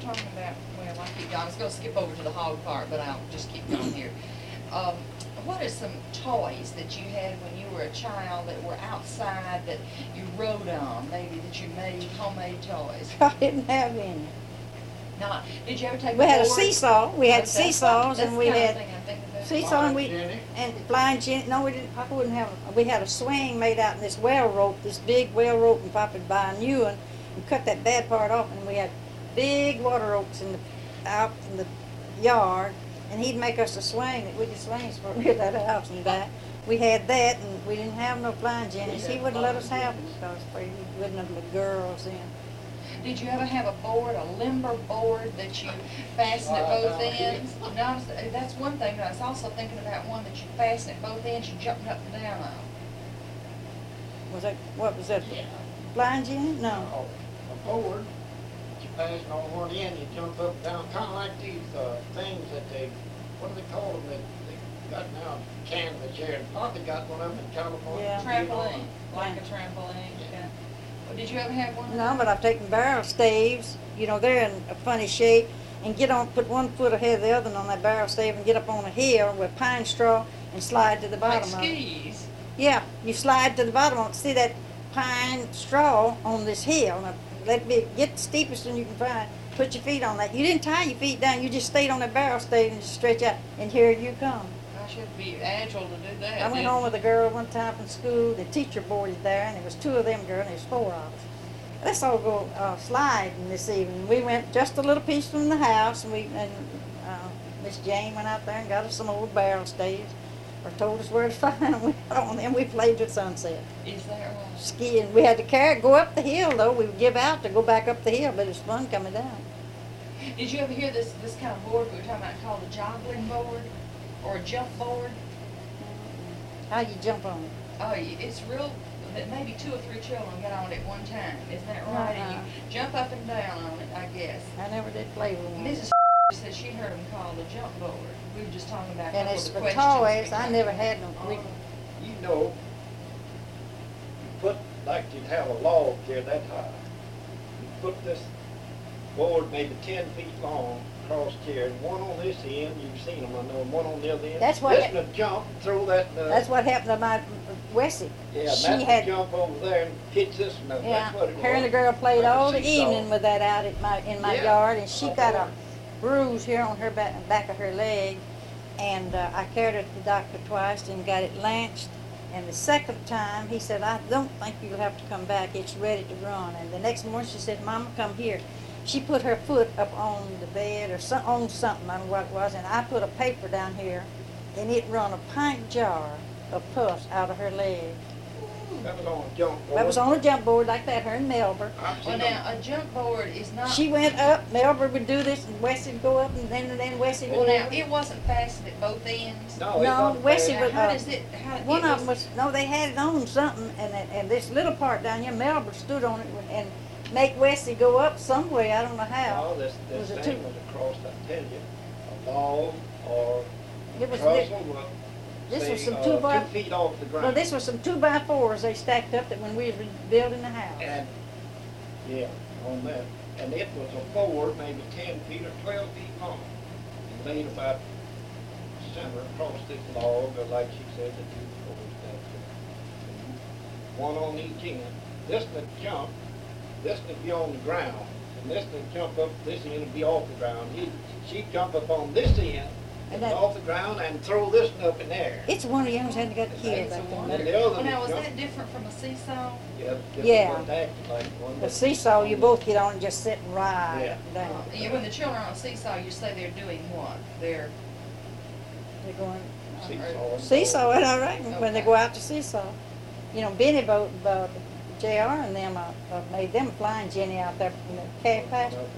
talking about, well, I was gonna skip over to the hog part, but I'll just keep going here. What are some toys that you had when you were a child that were outside that you rode on, maybe that you made homemade toys? I didn't have any. Now, did you ever take We had a board? seesaw. We had That's- seesaws, that's and the we kind of had thing I'm thinking about. seesaw, and we Jenny? and flying Jenny. No, we didn't. Papa wouldn't have. We had a swing made out in this whale rope, this big whale rope, and Papa'd buy a new one and cut that bad part off, and we had big water ropes out in the yard, and he'd make us a swing that we could swing for near that house and back. We had that, and we didn't have no flying Jennies. He wouldn't let us have them because he wouldn't have let girls in. Did you ever have a board, a limber board that you fastened at both ends? No, that's one thing, but I was also thinking about one that you fastened at both ends, you jumped up and down on. Was that what was that? Yeah. Flying Jenny? No. Oh, a board, you pass it on one end, you jump up and down, kind of like these things that they, what do they call them, that they got now, canvas here, and Papa got one of them in California. Yeah. Trampoline, like a trampoline, yeah. Well, did you ever have one of No, those? but I've taken barrel staves, you know, they're in a funny shape, and put one foot ahead of the other on that barrel stave and get up on a hill with pine straw and slide to the Like bottom of it. skis. Yeah, you slide to the bottom of it. See that pine straw on this hill? Now, get the steepest one you can find. Put your feet on that. You didn't tie your feet down. You just stayed on that barrel stave and just stretch out. And here you come. I should be agile to do that. I went didn't home you? with a girl one time from school. The teacher boarded there, and there was 2 of them girls, and there was 4 of us. Let's all go sliding this evening. We went just a little piece from the house, and Miss Jane went out there and got us some old barrel staves, or told us where to find them. We got on them. We played to sunset. Is that right? Skiing. We had to go up the hill, though. We would give out to go back up the hill, but it was fun coming down. Did you ever hear this kind of board we were talking about called a joggling board or a jump board? How you jump on it? Oh, it's real, that maybe 2 or 3 children get on it at one time, isn't that right? And you jump up and down on it, I guess. I never did play with one. Mrs. said she heard them called a jump board. We were just talking about a And couple as of for the questions. toys, I never had no. You know, you put, like you'd have a log here that high. You put this board maybe 10 feet long across here, and one on this end, you've seen them, I know, and one on the other end. That's what This one jump, throw that, That's what happened to my Wessie. yeah, She and had, that's jump over there and pitch this one up, yeah, that's what it was. her and the girl played Like a all the seesaw. evening with that out in my Yeah. yard, and she I got know. a bruise here on her back of her leg, and I carried her to the doctor twice and got it lanced. And the second time, he said, I don't think you'll have to come back. It's ready to run. And the next morning, she said, Mama, come here. She put her foot up on the bed or on something, I don't know what it was, and I put a paper down here, and it run a pint jar of pus out of her leg. That was on a jump board. That was on a jump board like that, her and Melba. I've Well, seen now, them. a jump board is not. She went up, Melba would do this, and Wessie would go up, and then Wessie Well, would now, go it wasn't fastened at both ends. No, it no, wasn't Wessie bad. would, Now, how does it, one of them was, no, they had it on something, and this little part down here, Melba stood on it and make Wessie go up some way, I don't know how. No, this Was it thing two- was across, I tell you, a log or It was, trestle was, this was say, some 2 by, 2 feet off the ground. well, this was some 2x4s they stacked up that when we was building the house. And, yeah, on that. And it was a board, maybe 10 feet or 12 feet long. And laid about center across this log, or like she said, the 2 boards. One on each end. This would jump, this would be on the ground, and this would jump up, this end would be off the ground. She'd jump up on this end, And and that- off the ground, and throw this one up in there. It's one of the young's hadn't got killed It's a back wonder. then. And the other Well, now, would was jump. that different from a seesaw? Yeah. Different acted like one. The seesaw, you both get on and just sit and ride Yeah. down. When the children are on a seesaw, you say they're doing what? They're, They're going, Seesaw. seesaw, and I reckon, when they Okay. go out to seesaw. You know, Benny JR and them made them a flying Jenny out there in the calf pasture.